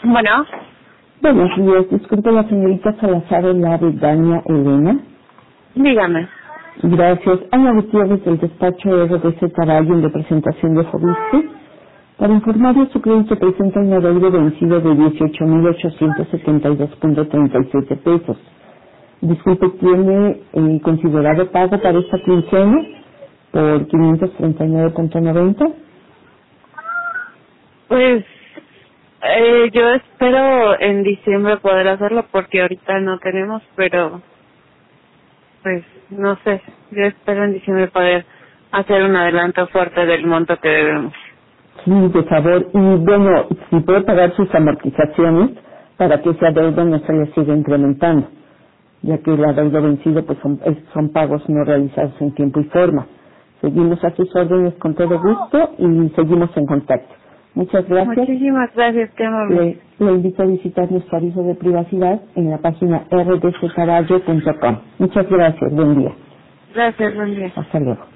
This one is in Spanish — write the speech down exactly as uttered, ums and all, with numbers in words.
Bueno, Buenos días, disculpe la señorita Salazar la Bedaña Elena. dígame. Gracias. Ana Gutiérrez del despacho R D C Carallo en representación de Fobiste. Para informarle, su crédito presenta un adeudo vencido de dieciocho mil ochocientos setenta y dos punto treinta y siete pesos. Disculpe, ¿tiene eh, considerado pago para esta quincena por quinientos treinta y nueve punto noventa? Pues eh, yo espero en diciembre poder hacerlo porque ahorita no tenemos, pero pues no sé. Yo espero en diciembre poder hacer un adelanto fuerte del monto que debemos. Sí, de favor. Y bueno, si puede pagar sus amortizaciones para que ese adeudo no se le siga incrementando, ya que el adeudo vencido pues son, es- son pagos no realizados en tiempo y forma. Seguimos a sus órdenes con todo gusto y seguimos en contacto. Muchas gracias. Muchísimas gracias, qué amable. Le, le invito a visitar nuestro aviso de privacidad en la página r d c carallo punto com. Muchas gracias. Buen día. Gracias, buen día. Hasta luego.